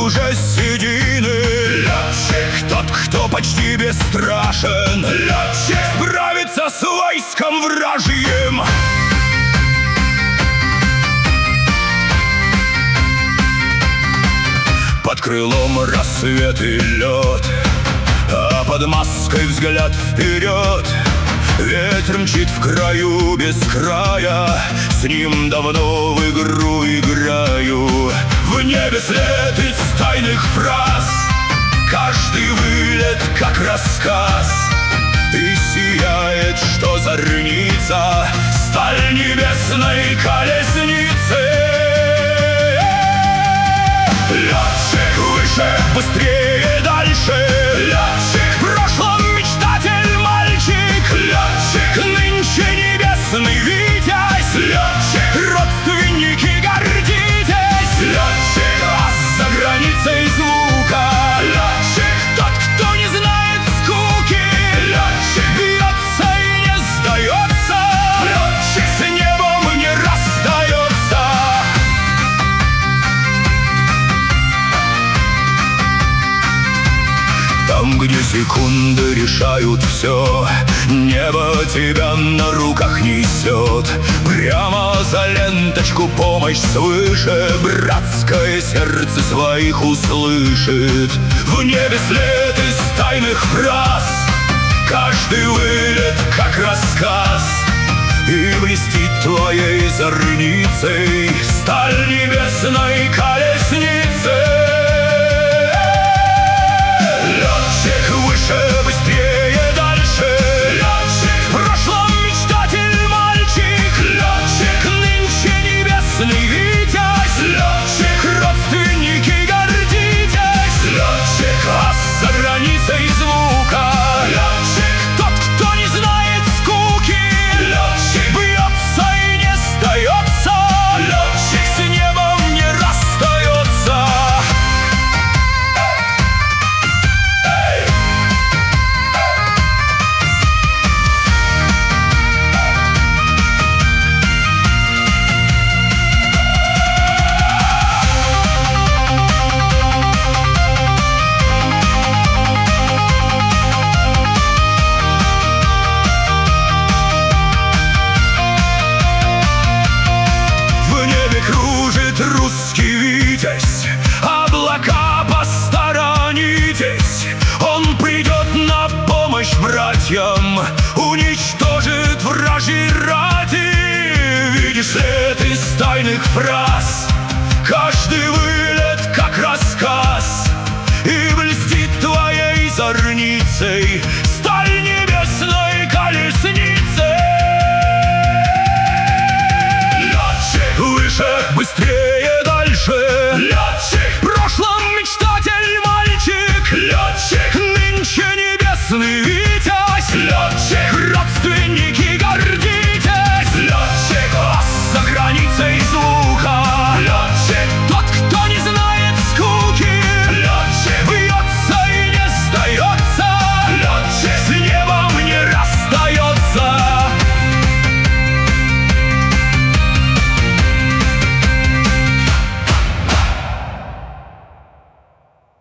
уже седины. Летчик, тот, кто почти бесстрашен. Летчик, справится с войском вражьим. Под крылом рассвет и лед, а под маской взгляд вперед. Ветер мчит в краю без края, с ним давно в игру играю. В небе след из тайных фраз, каждый вылет как рассказ. И сияет, что зорница, сталь небесной колесницы. Летчик выше, быстрее, дальше. Летчик в прошлом мечтатель мальчик. Летчик нынче небесный витязь. Летчик, родственники, гордитесь. Летчик, ас за границей звука. Летчик, тот, кто не знает скуки. Летчик бьется и не сдается. Летчик с небом не расстается. Там, где секунды решают все, небо тебя на руках несет. Прямо за ленточку помощь свыше, братское сердце своих услышит. В небе след из тайных фраз, каждый вылет как рассказ. И блестит твоей зорницей сталь небесной колесницы. Летчик выше, быстрее, дальше. Летчик в прошлом мечтатель мальчик. Летчик нынче небесный витязь. Летчик, родственники, гордитесь. Летчик, ас за границей звука. Летчик, тот, кто не знает скуки. Летчик бьется и не сдается. Летчик с небом не расстается. Кружит русский витязь, облака посторонитесь. Он придет на помощь братьям, уничтожит вражьи рати. Видишь след из тайных фраз, каждый